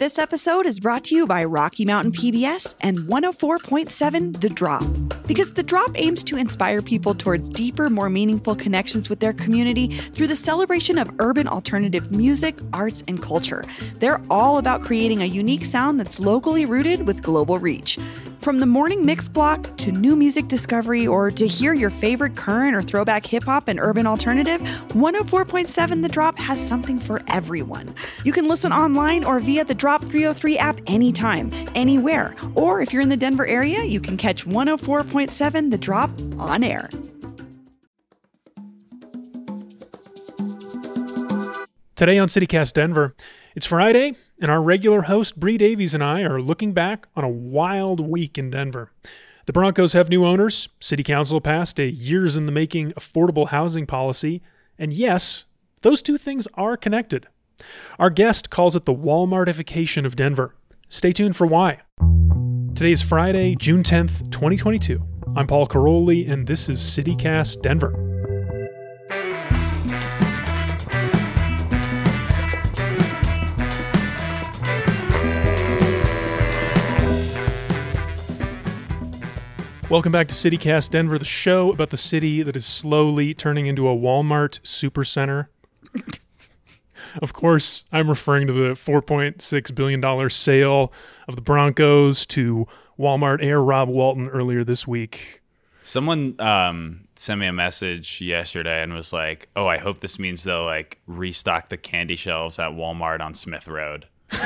This episode is brought to you by Rocky Mountain PBS and 104.7 The Drop. Because The Drop aims to inspire people towards deeper, more meaningful connections with their community through the celebration of urban alternative music, arts, and culture. They're all about creating a unique sound that's locally rooted with global reach. From the morning mix block to new music discovery or to hear your favorite current or throwback hip-hop and urban alternative, 104.7 The Drop has something for everyone. You can listen online or via the Drop 303 app anytime, anywhere. Or if you're in the Denver area, you can catch 104.7 The Drop on air. Today on CityCast Denver, it's Friday, and our regular host, Bree Davies, and I are looking back on a wild week in Denver. The Broncos have new owners, City Council passed a years-in-the-making affordable housing policy, and yes, those two things are connected. Our guest calls it the Walmartification of Denver. Stay tuned for why. Today is Friday, June 10th, 2022. I'm Paul Caroli, and this is CityCast Denver. Welcome back to CityCast Denver, the show about the city that is slowly turning into a Walmart supercenter. Of course, I'm referring to the $4.6 billion sale of the Broncos to Walmart heir Rob Walton earlier this week. Someone sent me a message yesterday and was like, "Oh, I hope this means they'll restock the candy shelves at Walmart on Smith Road."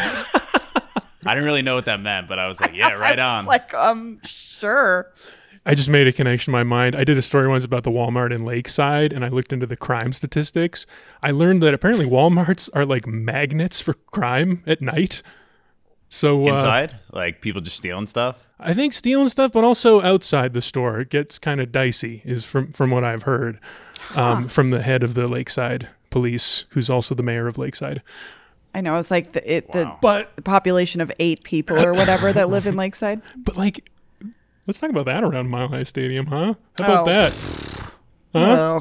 I didn't really know what that meant, but I was like, yeah, right on. Sure. I just made a connection in my mind. I did a story once about the Walmart in Lakeside, and I looked into the crime statistics. I learned that apparently Walmarts are like magnets for crime at night. So inside? Like people just stealing stuff? I think stealing stuff, but also outside the store. It gets kind of dicey, is from what I've heard from the head of the Lakeside police, who's also the mayor of Lakeside. I know, it's like the population of 8 people or whatever that live in Lakeside. But let's talk about that around Mile High Stadium, huh? How about that? Huh?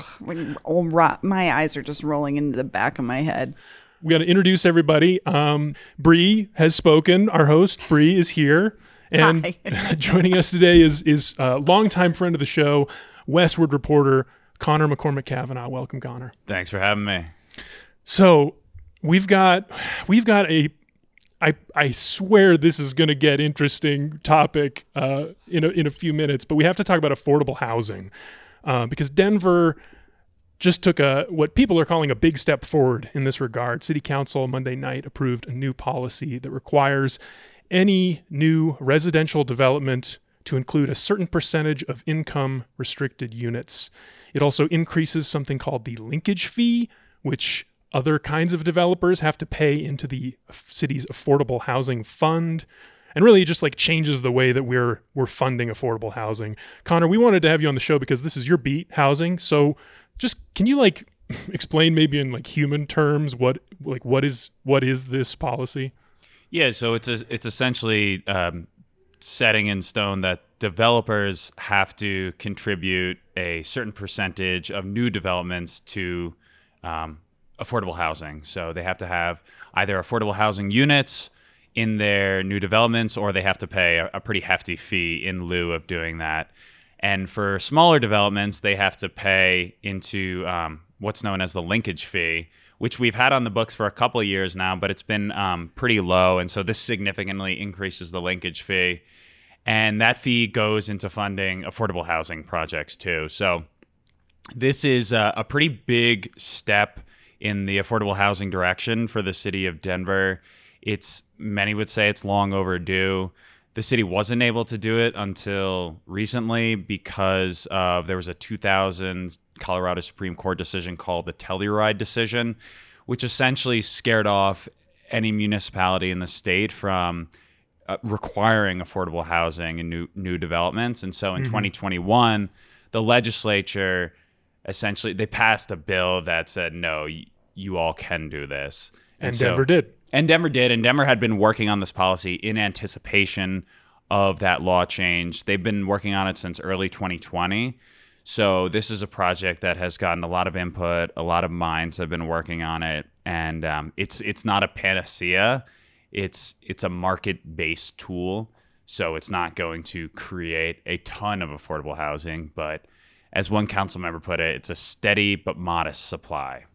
My eyes are just rolling into the back of my head. We got to introduce everybody. Bree has spoken. Our host, Bree, is here. And joining us today is a longtime friend of the show, Westward reporter, Connor McCormick Cavanaugh. Welcome, Connor. Thanks for having me. So we've got a, I swear this is going to get interesting topic in a few minutes, but we have to talk about affordable housing because Denver just took what people are calling a big step forward in this regard. City Council Monday night approved a new policy that requires any new residential development to include a certain percentage of income restricted units. It also increases something called the linkage fee, which other kinds of developers have to pay into the city's affordable housing fund, and really just changes the way that we're funding affordable housing. Connor, we wanted to have you on the show because this is your beat, housing. So just can you explain maybe in human terms what is this policy? Yeah, so it's essentially setting in stone that developers have to contribute a certain percentage of new developments to affordable housing. So they have to have either affordable housing units in their new developments, or they have to pay a pretty hefty fee in lieu of doing that. And for smaller developments, they have to pay into what's known as the linkage fee, which we've had on the books for a couple of years now, but it's been pretty low. And so this significantly increases the linkage fee. And that fee goes into funding affordable housing projects too. So this is a pretty big step in the affordable housing direction for the city of Denver. Many would say it's long overdue. The city wasn't able to do it until recently because there was a 2000 Colorado Supreme Court decision called the Telluride decision, which essentially scared off any municipality in the state from requiring affordable housing and new developments. And so in 2021, the legislature essentially, they passed a bill that said, no, you all can do this. And Denver did. And Denver did. And Denver had been working on this policy in anticipation of that law change. They've been working on it since early 2020. So this is a project that has gotten a lot of input. A lot of minds have been working on it. And it's not a panacea. it's a market-based tool, so it's not going to create a ton of affordable housing, but as one council member put it, it's a steady but modest supply.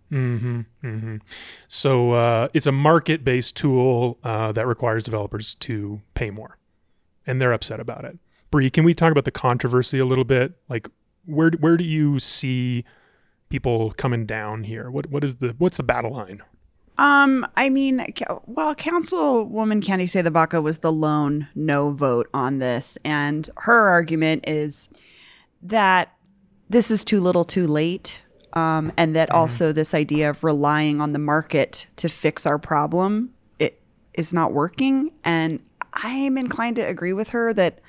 So it's a market-based tool that requires developers to pay more, and they're upset about it. Bree, can we talk about the controversy a little bit? Like, where do you see people coming down here? What's the battle line? I mean, well, Councilwoman Candy Cedebaca was the lone no vote on this, and her argument is that this is too little, too late. And that also this idea of relying on the market to fix our problem, it is not working. And I am inclined to agree with her that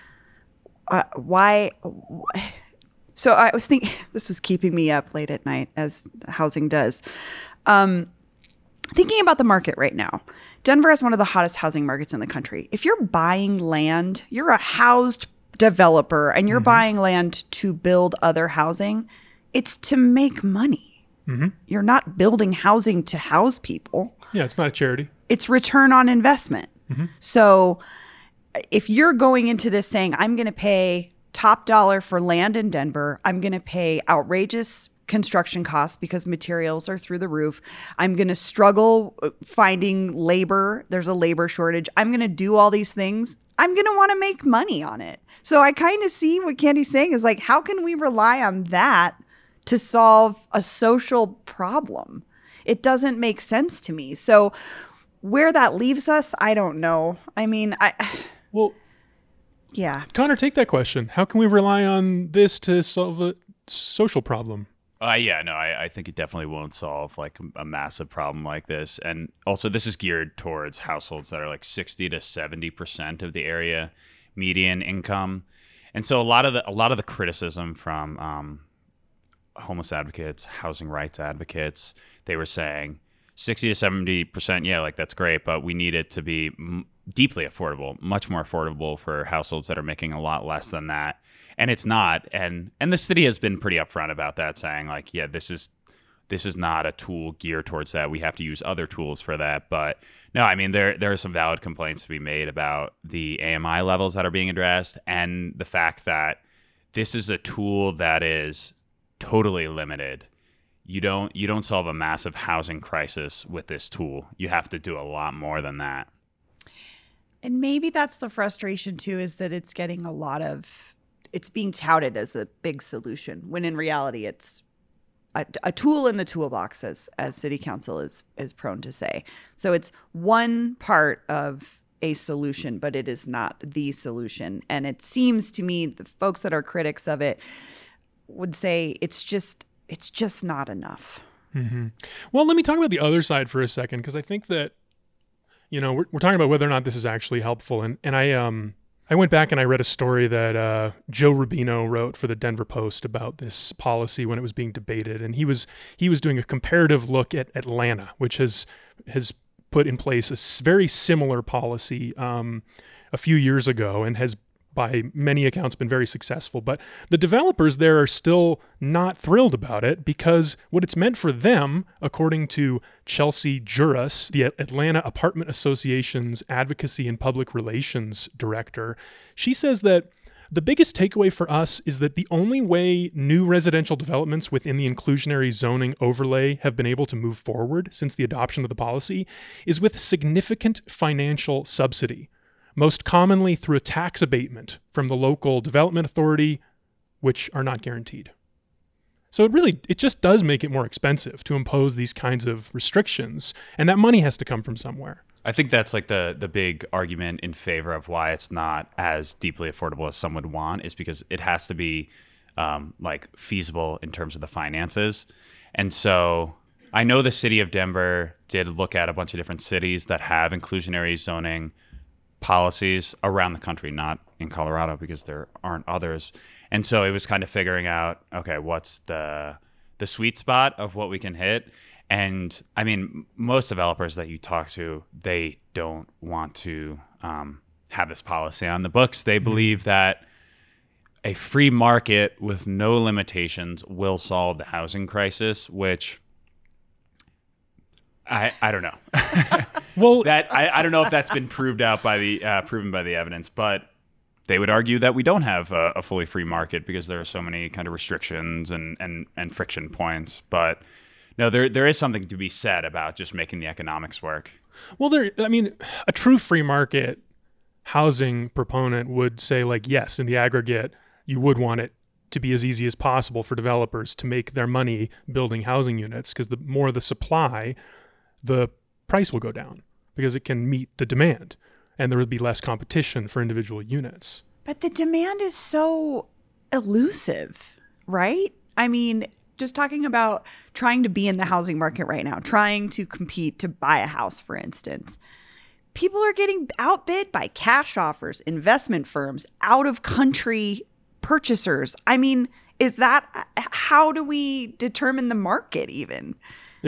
why. So I was thinking, this was keeping me up late at night, as housing does. Thinking about the market right now. Denver is one of the hottest housing markets in the country. If you're buying land, you're a housed developer and you're buying land to build other housing, it's to make money. You're not building housing to house people. Yeah, it's not a charity. It's return on investment. So if you're going into this saying, I'm going to pay top dollar for land in Denver, I'm going to pay outrageous construction costs because materials are through the roof, I'm going to struggle finding labor, there's a labor shortage, I'm going to do all these things, I'm going to want to make money on it. So I kind of see what Candy's saying is like, how can we rely on that to solve a social problem? It doesn't make sense to me. So where that leaves us, I don't know. I mean, yeah. Connor, take that question. How can we rely on this to solve a social problem? I think it definitely won't solve like a massive problem like this. And also, this is geared towards households that are like 60 to 70% of the area median income. And so a lot of the criticism from homeless advocates, housing rights advocates, they were saying 60 to 70%, yeah, like that's great, but we need it to be deeply affordable, much more affordable for households that are making a lot less than that. And it's not. And the city has been pretty upfront about that, saying like, yeah, this is not a tool geared towards that. We have to use other tools for that. But no, I mean, there are some valid complaints to be made about the AMI levels that are being addressed and the fact that this is a tool that is totally limited. You don't solve a massive housing crisis with this tool. You have to do a lot more than that. And maybe that's the frustration too, is that it's being touted as a big solution when in reality it's a tool in the toolbox, as city council is prone to say. So it's one part of a solution, but it is not the solution. And it seems to me the folks that are critics of it would say it's just not enough. Well, let me talk about the other side for a second, because I think that, we're talking about whether or not this is actually helpful. And I went back and I read a story that Joe Rubino wrote for the Denver Post about this policy when it was being debated. And he was doing a comparative look at Atlanta, which has put in place a very similar policy a few years ago and has by many accounts been very successful. But the developers there are still not thrilled about it because what it's meant for them, according to Chelsea Juras, the Atlanta Apartment Association's Advocacy and Public Relations Director, she says that the biggest takeaway for us is that the only way new residential developments within the inclusionary zoning overlay have been able to move forward since the adoption of the policy is with significant financial subsidy, most commonly through a tax abatement from the local development authority, which are not guaranteed. So it just does make it more expensive to impose these kinds of restrictions, and that money has to come from somewhere. I think that's like the big argument in favor of why it's not as deeply affordable as some would want, is because it has to be like feasible in terms of the finances. And so I know the city of Denver did look at a bunch of different cities that have inclusionary zoning policies around the country, not in Colorado because there aren't others. And so it was kind of figuring out, okay, what's the sweet spot of what we can hit. And I mean, most developers that you talk to, they don't want to have this policy on the books. They believe that a free market with no limitations will solve the housing crisis, which I don't know. Well, that I don't know if that's been proven by the evidence, but they would argue that we don't have a fully free market because there are so many kind of restrictions and friction points. But no, there is something to be said about just making the economics work. well, a true free market housing proponent would say, like, yes, in the aggregate, you would want it to be as easy as possible for developers to make their money building housing units, because the more the supply, the price will go down because it can meet the demand, and there would be less competition for individual units. But the demand is so elusive, right? I mean, just talking about trying to be in the housing market right now, trying to compete to buy a house, for instance. People are getting outbid by cash offers, investment firms, out-of-country purchasers. I mean, how do we determine the market even?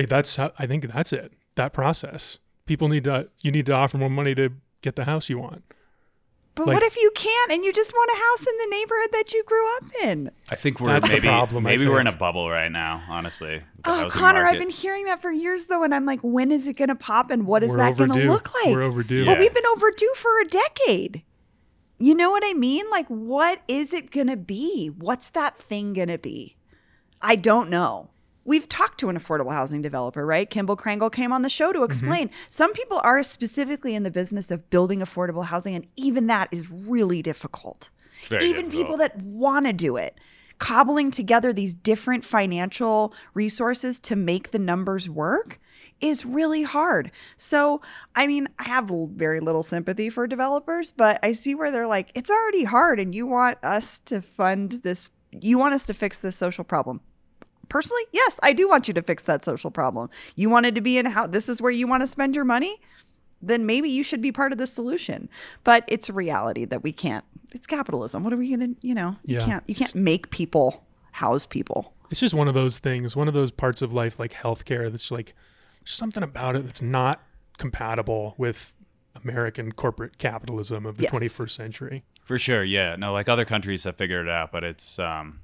I think that's it. That process. You need to offer more money to get the house you want. But what if you can't and you just want a house in the neighborhood that you grew up in? I think That's the problem, maybe we're in a bubble right now, honestly. Oh, Connor, I've been hearing that for years, though, and I'm like, when is it going to pop and what is that going to look like? We're overdue. But we've been overdue for a decade. You know what I mean? Like, what is it going to be? What's that thing going to be? I don't know. We've talked to an affordable housing developer, right? Kimball Krangle came on the show to explain. Some people are specifically in the business of building affordable housing, and even that is really difficult. Even people that want to do it, cobbling together these different financial resources to make the numbers work is really hard. So, I mean, I have very little sympathy for developers, but I see where they're like, it's already hard and you want us to fund this. You want us to fix this social problem. Personally, yes, I do want you to fix that social problem. You wanted to be in how this is where you want to spend your money? Then maybe you should be part of the solution. But it's a reality that we can't. It's capitalism. What are we going to, you can't make people house people. It's just one of those things, one of those parts of life like healthcare that's like, there's something about it that's not compatible with American corporate capitalism of the 21st century. For sure, yeah. No, like other countries have figured it out, but it's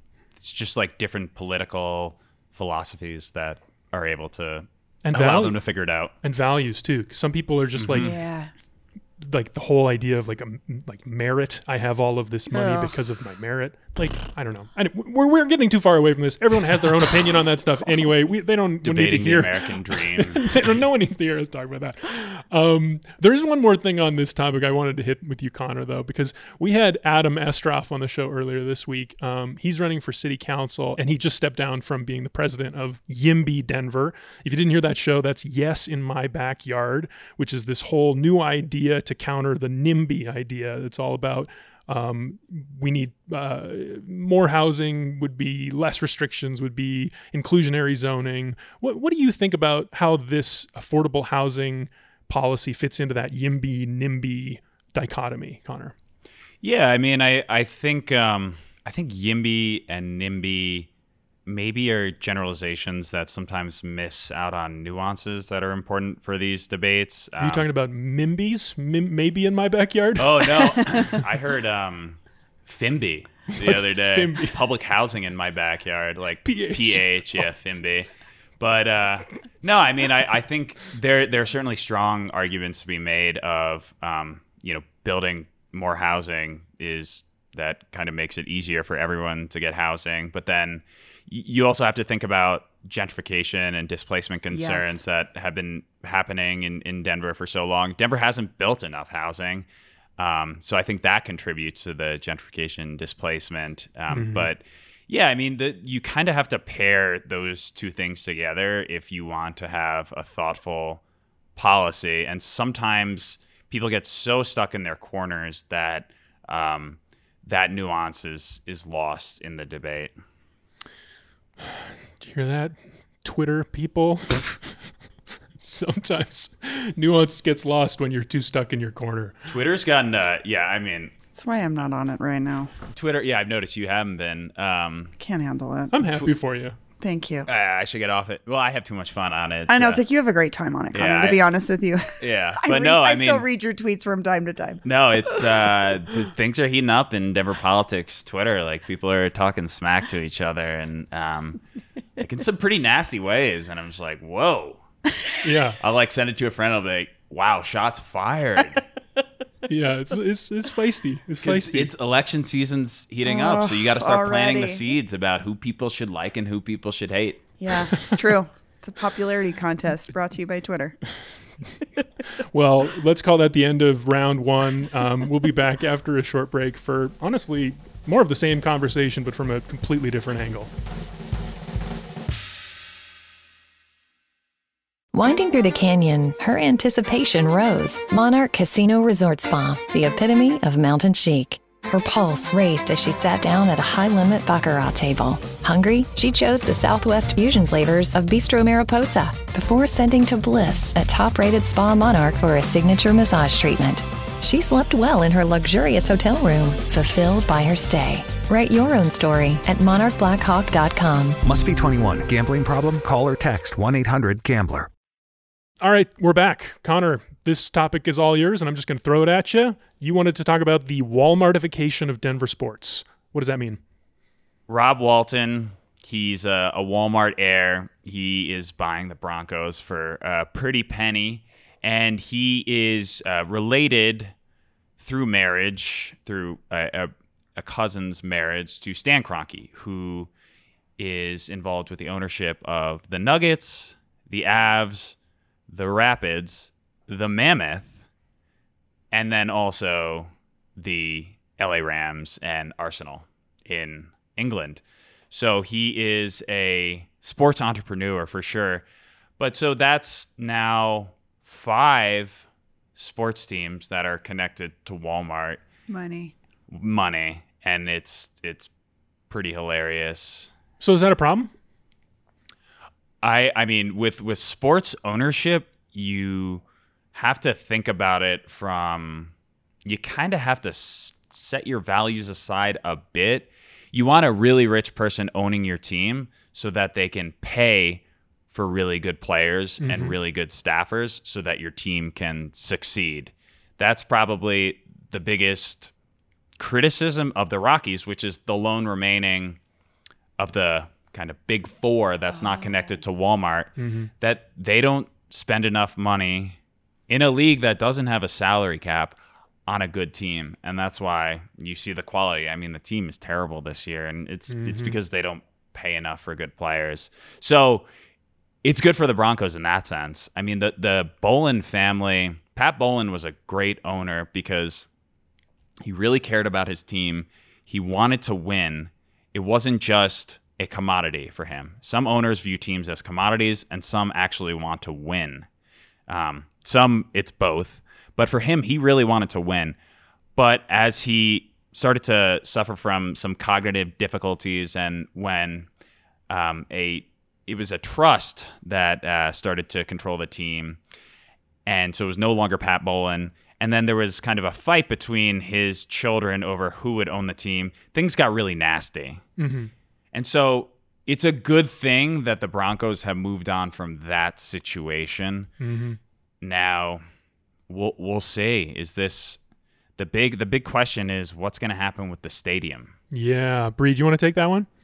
just like different political philosophies that are able to allow them to figure it out. And values too. 'Cause some people are just like the whole idea of like merit. I have all of this money because of my merit. Like, I don't know. We're getting too far away from this. Everyone has their own opinion on that stuff anyway. They don't debating need to hear the American dream. No one needs to hear us talk about that. There is one more thing on this topic I wanted to hit with you, Connor, though, because we had Adam Estroff on the show earlier this week. He's running for city council, and he just stepped down from being the president of YIMBY Denver. If you didn't hear that show, that's Yes in My Backyard, which is this whole new idea to counter the NIMBY idea. It's all about we need more housing, would be less restrictions, would be inclusionary zoning. What do you think about how this affordable housing policy fits into that YIMBY-NIMBY dichotomy, Connor? Yeah, I mean, I think YIMBY and NIMBY maybe are generalizations that sometimes miss out on nuances that are important for these debates. Are you talking about MIMBYs? Maybe in my backyard? Oh, no. I heard FIMBY the other day. FIMBY? Public housing in my backyard, like PH. yeah, FIMBY. But no, I mean, I think there are certainly strong arguments to be made of, building more housing is that kind of makes it easier for everyone to get housing. But then you also have to think about gentrification and displacement concerns that have been happening in Denver for so long. Denver hasn't built enough housing. So I think that contributes to the gentrification displacement. But yeah, I mean, you kind of have to pair those two things together if you want to have a thoughtful policy. And sometimes people get so stuck in their corners that that nuance is lost in the debate. Do you hear that, Twitter people? Sometimes nuance gets lost when you're too stuck in your corner. Twitter's gotten, I mean... That's why I'm not on it right now. Twitter, yeah, I've noticed you haven't been. Can't handle it. I'm happy for you. Thank you. I should get off it. Well, I have too much fun on it. I know. It's like you have a great time on it, Connor, to be honest with you. Yeah. I still read your tweets from time to time. No, it's things are heating up in Denver politics. Twitter, like people are talking smack to each other and like in some pretty nasty ways. And I'm just like, whoa. Yeah. I'll like send it to a friend. I'll be like, wow, shots fired. Yeah, it's feisty. It's feisty. It's election season's heating up, so you got to start planting the already. seeds about who people should like and who people should hate. Yeah, it's true. It's a popularity contest brought to you by Twitter. Well, let's call that the end of round one. We'll be back after a short break for, honestly, more of the same conversation, but from a completely different angle. Winding through the canyon, her anticipation rose. Monarch Casino Resort Spa, the epitome of mountain chic. Her pulse raced as she sat down at a high-limit baccarat table. Hungry, she chose the Southwest fusion flavors of Bistro Mariposa before sending to Bliss at top-rated Spa Monarch for a signature massage treatment. She slept well in her luxurious hotel room, fulfilled by her stay. Write your own story at monarchblackhawk.com. Must be 21. Gambling problem? Call or text 1-800-GAMBLER. All right, we're back. Connor, this topic is all yours, and I'm just going to throw it at you. You wanted to talk about the Walmartification of Denver sports. What does that mean? Rob Walton, he's a Walmart heir. He is buying the Broncos for a pretty penny, and he is related through marriage, through a cousin's marriage, to Stan Kroenke, who is involved with the ownership of the Nuggets, the Avs, the Rapids, the Mammoth, and then also the LA Rams and Arsenal in England. So he is a sports entrepreneur for sure. But so that's now 5 sports teams that are connected to Walmart. Money. And it's pretty hilarious. So is that a problem? I mean, with sports ownership, you have to think about it from, you kind of have to set your values aside a bit. You want a really rich person owning your team so that they can pay for really good players and really good staffers so that your team can succeed. That's probably the biggest criticism of the Rockies, which is the lone remaining of the kind of big 4 that's not connected to Walmart, that they don't spend enough money in a league that doesn't have a salary cap on a good team. And that's why you see the quality. I mean, the team is terrible this year, and it's because they don't pay enough for good players. So it's good for the Broncos in that sense. I mean, the Bowlen family, Pat Bowlen was a great owner because he really cared about his team. He wanted to win. It wasn't just a commodity for him. Some owners view teams as commodities, and some actually want to win. Some, it's both. But for him, he really wanted to win. But as he started to suffer from some cognitive difficulties, and when it was a trust that started to control the team, and so it was no longer Pat Bowlen, and then there was kind of a fight between his children over who would own the team, things got really nasty. And so it's a good thing that the Broncos have moved on from that situation. Now, we'll see. Is this the big question? Is what's going to happen with the stadium? Yeah, Bree, do you want to take that one?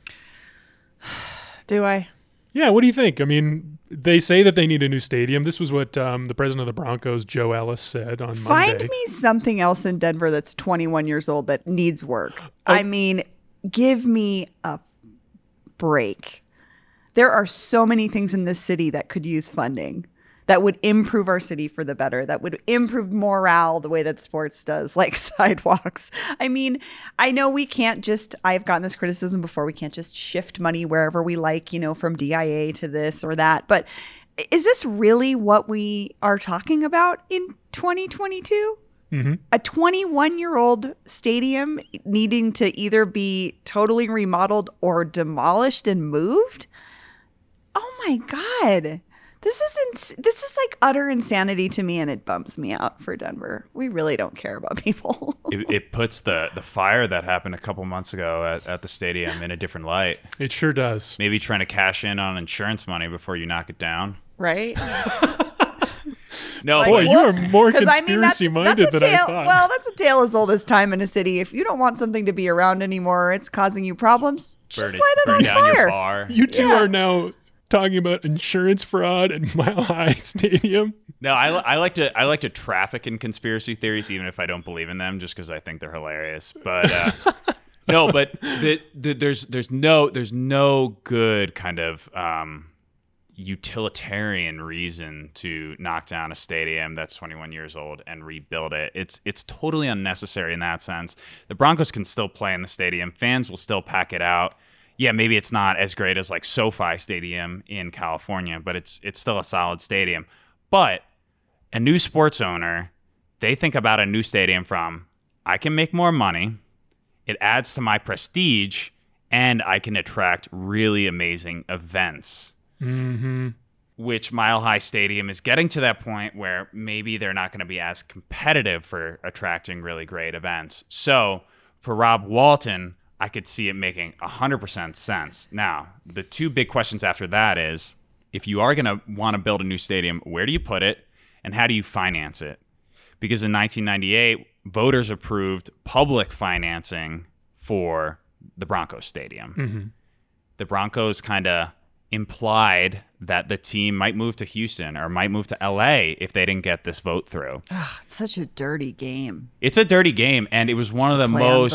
Do I? Yeah, what do you think? I mean, they say that they need a new stadium. This was what the president of the Broncos, Joe Ellis, said on Monday. Find me something else in Denver that's 21 years old that needs work. I mean, give me a break. There are so many things in this city that could use funding, that would improve our city for the better, that would improve morale the way that sports does, like sidewalks. I mean, I know we can't just, I've gotten this criticism before, we can't just shift money wherever we like, from DIA to this or that. But is this really what we are talking about in 2022? A 21-year-old stadium needing to either be totally remodeled or demolished and moved? Oh my God. This is like utter insanity to me, and it bums me out for Denver. We really don't care about people. It puts the fire that happened a couple months ago at the stadium in a different light. It sure does. Maybe trying to cash in on insurance money before you knock it down. Right? No, Boy, you are more 'Cause, I mean, conspiracy-minded than I thought. Well, that's a tale as old as time in a city. If you don't want something to be around anymore, it's causing you problems, just light it on burn down your fire. bar. You two are now talking about insurance fraud and Mile High Stadium. No, I like to traffic in conspiracy theories, even if I don't believe in them, just because I think they're hilarious. But no, but there's no good kind of utilitarian reason to knock down a stadium that's 21 years old and rebuild it. It's totally unnecessary in that sense. The Broncos can still play in the stadium. Fans will still pack it out. Yeah, maybe it's not as great as like SoFi Stadium in California, but it's still a solid stadium. But a new sports owner, they think about a new stadium from, I can make more money, it adds to my prestige, and I can attract really amazing events. Mm-hmm. Which Mile High Stadium is getting to that point where maybe they're not going to be as competitive for attracting really great events. So for Rob Walton, I could see it making 100% sense. Now, the two big questions after that is, if you are going to want to build a new stadium, where do you put it and how do you finance it? Because in 1998, voters approved public financing for the Broncos Stadium. Mm-hmm. The Broncos kind of implied that the team might move to Houston or might move to LA if they didn't get this vote through. Ugh, it's such a dirty game. It's a dirty game, and it was one of the most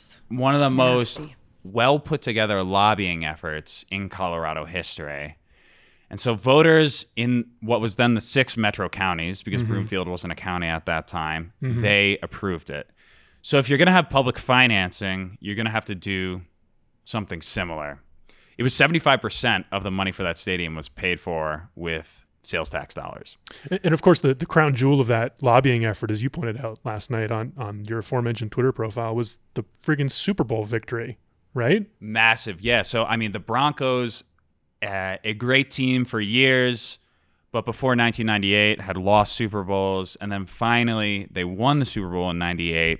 Nasty. well put together lobbying efforts in Colorado history. And so voters in what was then the 6 metro counties, because Broomfield wasn't a county at that time, they approved it. So if you're going to have public financing, you're going to have to do something similar. It was 75% of the money for that stadium was paid for with sales tax dollars. And of course, the crown jewel of that lobbying effort, as you pointed out last night on your aforementioned Twitter profile, was the friggin' Super Bowl victory, right? Massive, yeah. So, I mean, the Broncos, a great team for years, but before 1998 had lost Super Bowls, and then finally they won the Super Bowl in 98.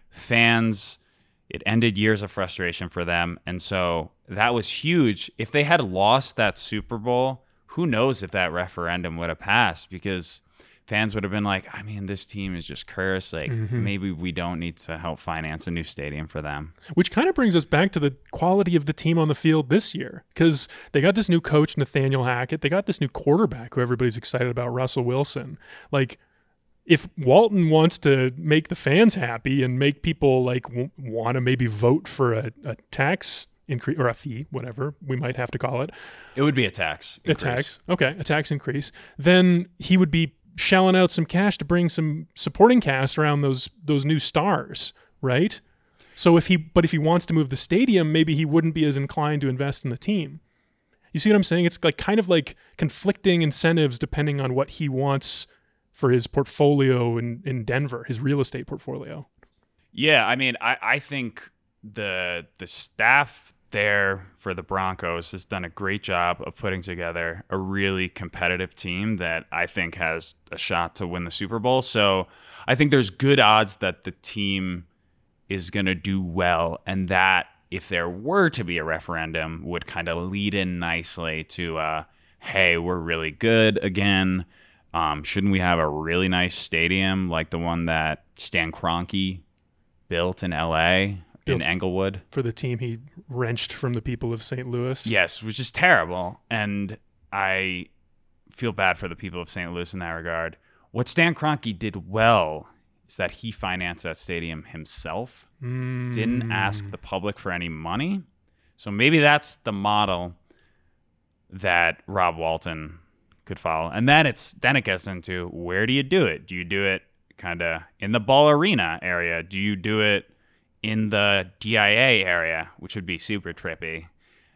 Fans, it ended years of frustration for them, and so that was huge. If they had lost that Super Bowl, who knows if that referendum would have passed, because fans would have been like, I mean, this team is just cursed. Like, maybe we don't need to help finance a new stadium for them. Which kind of brings us back to the quality of the team on the field this year, because they got this new coach, Nathaniel Hackett. They got this new quarterback who everybody's excited about, Russell Wilson. Like, if Walton wants to make the fans happy and make people like want to maybe vote for a tax increase or a fee, whatever we might have to call it. It would be a tax increase. A tax increase. Then he would be shelling out some cash to bring some supporting cast around those new stars, right? So if he wants to move the stadium, maybe he wouldn't be as inclined to invest in the team. You see what I'm saying? It's like kind of like conflicting incentives depending on what he wants for his portfolio in Denver, his real estate portfolio. Yeah, I mean, I think the staff there for the Broncos has done a great job of putting together a really competitive team that I think has a shot to win the Super Bowl. So I think there's good odds that the team is going to do well, and that if there were to be a referendum would kind of lead in nicely to, hey, we're really good again. Shouldn't we have a really nice stadium like the one that Stan Kroenke built in LA, in Englewood? For the team he wrenched from the people of St. Louis? Yes, which is terrible. And I feel bad for the people of St. Louis in that regard. What Stan Kroenke did well is that he financed that stadium himself, didn't ask the public for any money. So maybe that's the model that Rob Walton could follow. And then it gets into, where do you do it? Do you do it kind of in the Ball Arena area? Do you do it in the DIA area, which would be super trippy?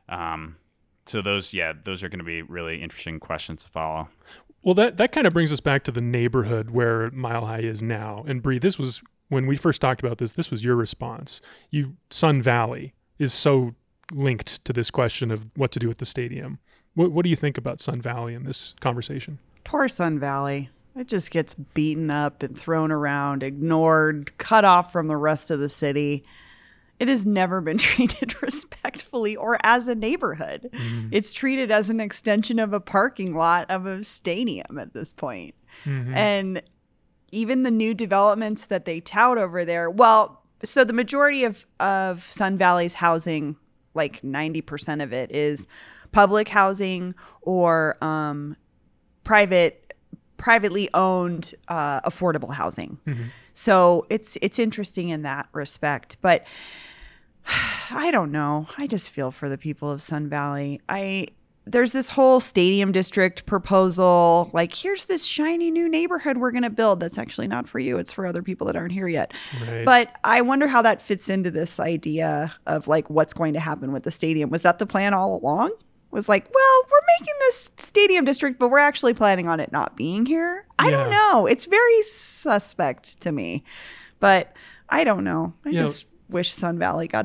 So those are going to be really interesting questions to follow. Well, that kind of brings us back to the neighborhood where Mile High is now. And Bree, this was, when we first talked about this was your response. Sun Valley is so linked to this question of what to do with the stadium. What do you think about Sun Valley in this conversation? Poor Sun Valley. It just gets beaten up and thrown around, ignored, cut off from the rest of the city. It has never been treated respectfully or as a neighborhood. It's treated as an extension of a parking lot of a stadium at this point. And even the new developments that they tout over there, well, so the majority of Sun Valley's housing, like 90% of it, is public housing or privately owned affordable housing. So it's interesting in that respect. But I don't know. I just feel for the people of Sun Valley. There's this whole stadium district proposal. Like, here's this shiny new neighborhood we're going to build. That's actually not for you. It's for other people that aren't here yet. Right. But I wonder how that fits into this idea of like what's going to happen with the stadium. Was that the plan all along? Was like, well, we're making this stadium district, but we're actually planning on it not being here. I don't know. It's very suspect to me, but I don't know. I just wish Sun Valley got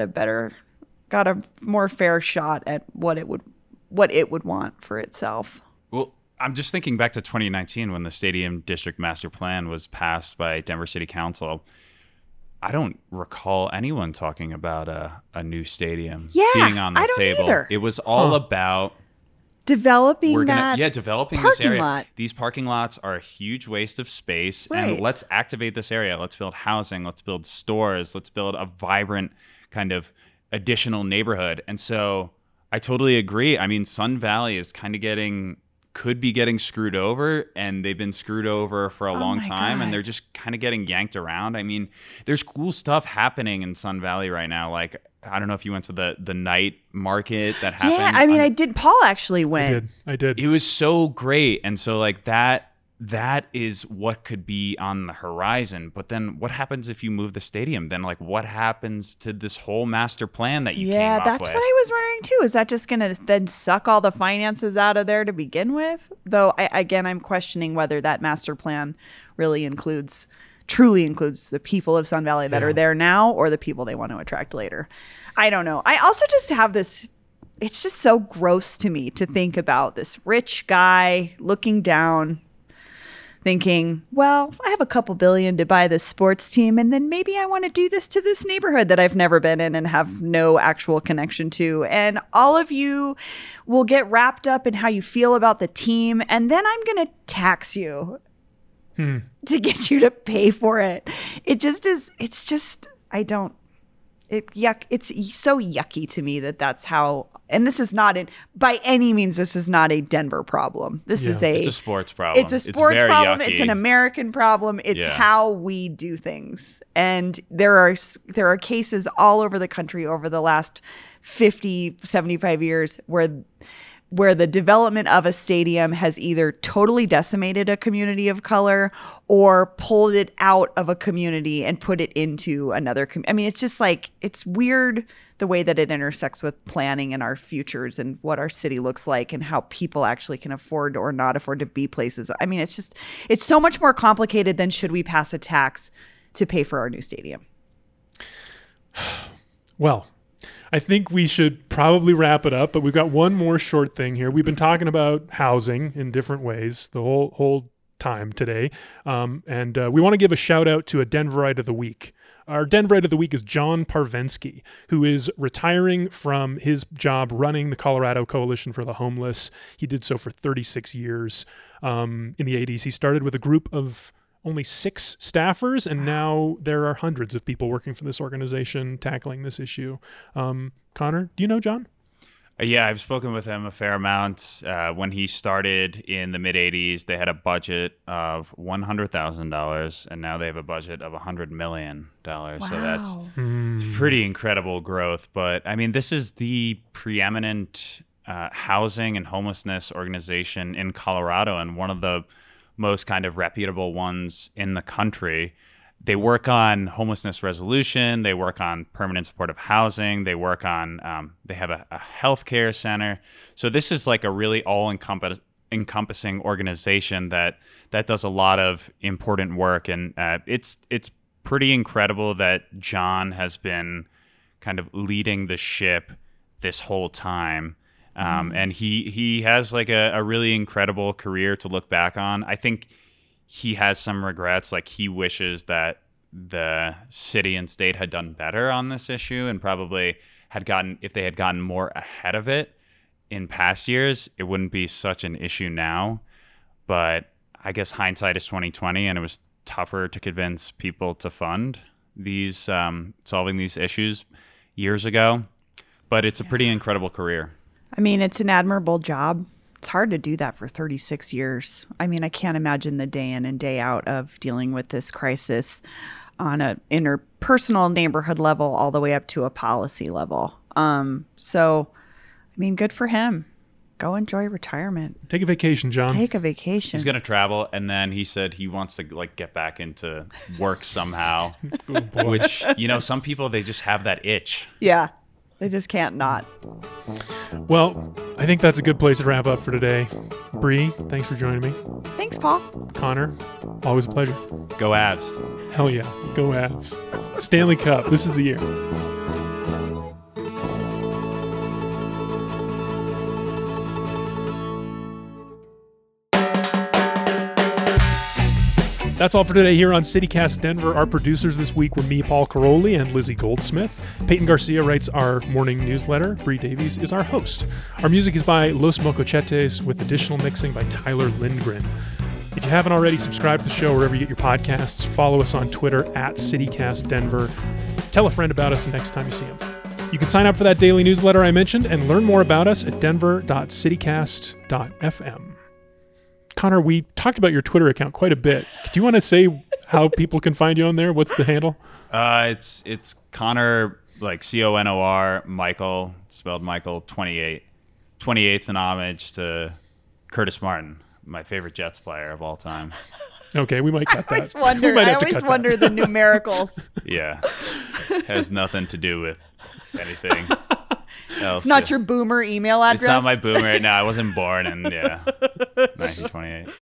a more fair shot at what it would want for itself. Well, I'm just thinking back to 2019 when the Stadium District Master Plan was passed by Denver City Council. I don't recall anyone talking about a new stadium being on the I don't table. either. It was all about developing developing this parking area. lot. These parking lots are a huge waste of space, Right. and let's activate this area. Let's build housing. Let's build stores. Let's build a vibrant kind of additional neighborhood. And so I totally agree. I mean, Sun Valley is kind of could be getting screwed over, and they've been screwed over for a long time, and they're just kind of getting yanked around. I mean, there's cool stuff happening in Sun Valley right now. Like, I don't know if you went to the night market that happened. Yeah, I mean, I did. Paul actually went. I did. It was so great. And so like that is what could be on the horizon. But then what happens if you move the stadium? Then like what happens to this whole master plan that you came up with? Yeah, that's what I was wondering too. Is that just going to then suck all the finances out of there to begin with? Though I'm questioning whether that master plan really truly includes the people of Sun Valley that are there now or the people they want to attract later. I don't know. I also just have this, it's just so gross to me to think about this rich guy looking down thinking, well, I have a couple billion to buy this sports team, and then maybe I want to do this to this neighborhood that I've never been in and have no actual connection to. And all of you will get wrapped up in how you feel about the team, and then I'm going to tax you to get you to pay for it. It's so yucky to me that's how. And this is not by any means, this is not a Denver problem. It's a sports problem. It's a sports problem. Yucky. It's an American problem. It's how we do things. And there are cases all over the country over the last 50, 75 years where the development of a stadium has either totally decimated a community of color or pulled it out of a community and put it into another community. I mean, it's just like, it's weird the way that it intersects with planning and our futures and what our city looks like and how people actually can afford or not afford to be places. I mean, it's so much more complicated than should we pass a tax to pay for our new stadium. Well, I think we should probably wrap it up, but we've got one more short thing here. We've been talking about housing in different ways the whole time today, and we want to give a shout out to a Denverite of the Week. Our Denverite of the Week is John Parvensky, who is retiring from his job running the Colorado Coalition for the Homeless. He did so for 36 years. In the 80s, he started with a group of only 6 staffers, and now there are hundreds of people working for this organization tackling this issue. Connor, do you know John? Yeah, I've spoken with him a fair amount. When he started in the mid-'80s, they had a budget of $100,000, and now they have a budget of $100 million. Wow. So that's pretty incredible growth. But, I mean, this is the preeminent housing and homelessness organization in Colorado and one of the most kind of reputable ones in the country. They work on homelessness resolution. They work on permanent supportive housing. They work on, they have a healthcare center. So this is like a really all-encompassing organization that does a lot of important work. And it's pretty incredible that John has been kind of leading the ship this whole time. And he has like a really incredible career to look back on. I think he has some regrets. Like he wishes that the city and state had done better on this issue and probably if they had gotten more ahead of it in past years, it wouldn't be such an issue now. But I guess hindsight is 2020, and it was tougher to convince people to fund these solving these issues years ago. But it's a pretty incredible career. I mean, it's an admirable job. It's hard to do that for 36 years. I mean, I can't imagine the day in and day out of dealing with this crisis on a interpersonal neighborhood level all the way up to a policy level. So, I mean, good for him. Go enjoy retirement. Take a vacation, John. Take a vacation. He's going to travel, and then he said he wants to like get back into work somehow, Oh, boy. which, some people, they just have that itch. Yeah. They just can't not. Well, I think that's a good place to wrap up for today. Bree, thanks for joining me. Thanks, Paul. Connor, always a pleasure. Go Avs. Hell yeah. Go Avs. Stanley Cup. This is the year. That's all for today here on CityCast Denver. Our producers this week were me, Paul Caroli, and Lizzie Goldsmith. Peyton Garcia writes our morning newsletter. Bree Davies is our host. Our music is by Los Mocochetes with additional mixing by Tyler Lindgren. If you haven't already, subscribe to the show wherever you get your podcasts. Follow us on Twitter at CityCast Denver. Tell a friend about us the next time you see them. You can sign up for that daily newsletter I mentioned and learn more about us at denver.citycast.fm. Connor, we talked about your Twitter account quite a bit. Do you want to say how people can find you on there? What's the handle? It's Connor, like Conor, Michael, spelled Michael, 28. 28's an homage to Curtis Martin, my favorite Jets player of all time. Okay, we might cut that. I always wonder the numericals. Yeah. Has nothing to do with anything else. It's not your boomer email address. It's not my boomer. No, I wasn't born in 1928.